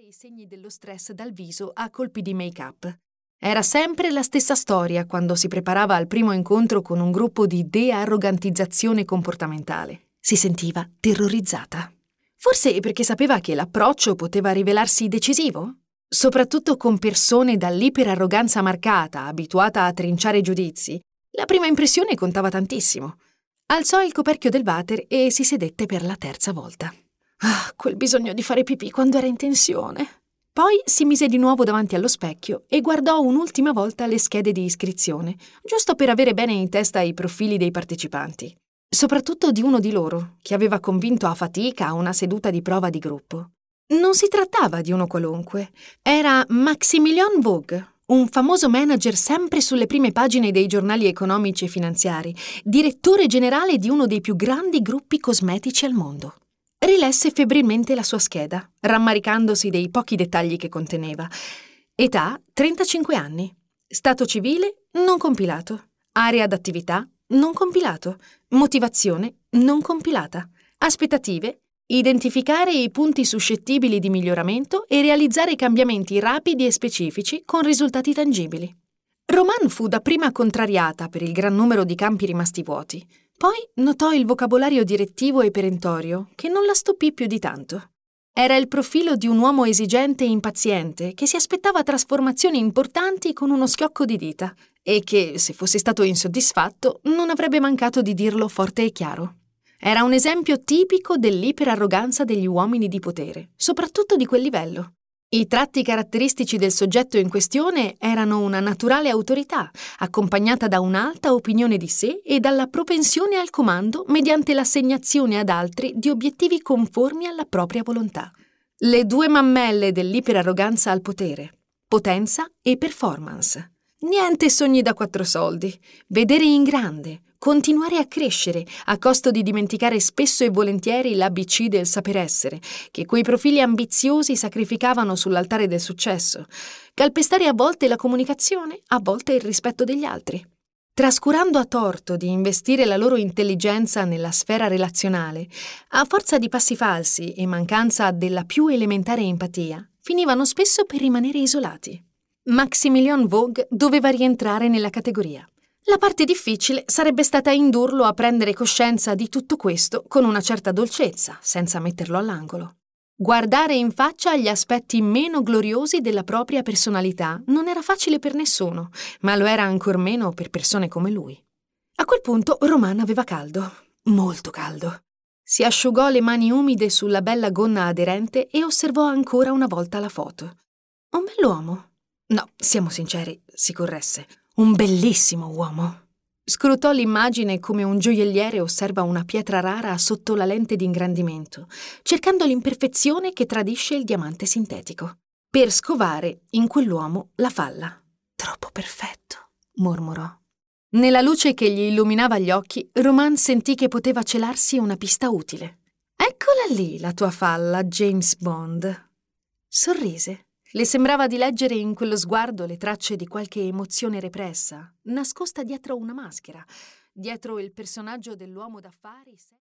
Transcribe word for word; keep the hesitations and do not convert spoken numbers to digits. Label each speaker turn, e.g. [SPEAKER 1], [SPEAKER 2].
[SPEAKER 1] i segni dello stress dal viso a colpi di make-up. Era sempre la stessa storia quando si preparava al primo incontro con un gruppo di de-arrogantizzazione comportamentale. Si sentiva terrorizzata. Forse perché sapeva che l'approccio poteva rivelarsi decisivo? Soprattutto con persone dall'iperarroganza marcata, abituata a trinciare giudizi, la prima impressione contava tantissimo. Alzò il coperchio del water e si sedette per la terza volta. Ah, quel bisogno di fare pipì quando era in tensione. Poi si mise di nuovo davanti allo specchio e guardò un'ultima volta le schede di iscrizione, giusto per avere bene in testa i profili dei partecipanti. Soprattutto di uno di loro, che aveva convinto a fatica a una seduta di prova di gruppo. Non si trattava di uno qualunque. Era Maximilian Vogue, un famoso manager sempre sulle prime pagine dei giornali economici e finanziari, direttore generale di uno dei più grandi gruppi cosmetici al mondo. Rilesse febbrilmente la sua scheda, rammaricandosi dei pochi dettagli che conteneva. Età trentacinque anni. Stato civile non compilato. Area d'attività non compilato. Motivazione non compilata. Aspettative: identificare i punti suscettibili di miglioramento e realizzare cambiamenti rapidi e specifici con risultati tangibili. Roman fu dapprima contrariata per il gran numero di campi rimasti vuoti. Poi notò il vocabolario direttivo e perentorio, che non la stupì più di tanto. Era il profilo di un uomo esigente e impaziente, che si aspettava trasformazioni importanti con uno schiocco di dita, e che, se fosse stato insoddisfatto, non avrebbe mancato di dirlo forte e chiaro. Era un esempio tipico dell'iperarroganza degli uomini di potere, soprattutto di quel livello. I tratti caratteristici del soggetto in questione erano una naturale autorità, accompagnata da un'alta opinione di sé e dalla propensione al comando mediante l'assegnazione ad altri di obiettivi conformi alla propria volontà. Le due mammelle dell'iperarroganza al potere: potenza e performance. Niente sogni da quattro soldi, vedere in grande, continuare a crescere a costo di dimenticare spesso e volentieri l'A B C del saper essere, che quei profili ambiziosi sacrificavano sull'altare del successo, calpestare a volte la comunicazione, a volte il rispetto degli altri. Trascurando a torto di investire la loro intelligenza nella sfera relazionale, a forza di passi falsi e mancanza della più elementare empatia, finivano spesso per rimanere isolati. Maximilian Vogue doveva rientrare nella categoria. La parte difficile sarebbe stata indurlo a prendere coscienza di tutto questo con una certa dolcezza, senza metterlo all'angolo. Guardare in faccia gli aspetti meno gloriosi della propria personalità non era facile per nessuno, ma lo era ancor meno per persone come lui. A quel punto Roman aveva caldo, molto caldo. Si asciugò le mani umide sulla bella gonna aderente e osservò ancora una volta la foto. Un bell'uomo. No, siamo sinceri, si corresse. Un bellissimo uomo. Scrutò l'immagine come un gioielliere osserva una pietra rara sotto la lente di ingrandimento, cercando l'imperfezione che tradisce il diamante sintetico, per scovare in quell'uomo la falla. Troppo perfetto, mormorò. Nella luce che gli illuminava gli occhi, Roman sentì che poteva celarsi una pista utile. Eccola lì, la tua falla, James Bond. Sorrise. Le sembrava di leggere in quello sguardo le tracce di qualche emozione repressa, nascosta dietro una maschera, dietro il personaggio dell'uomo d'affari.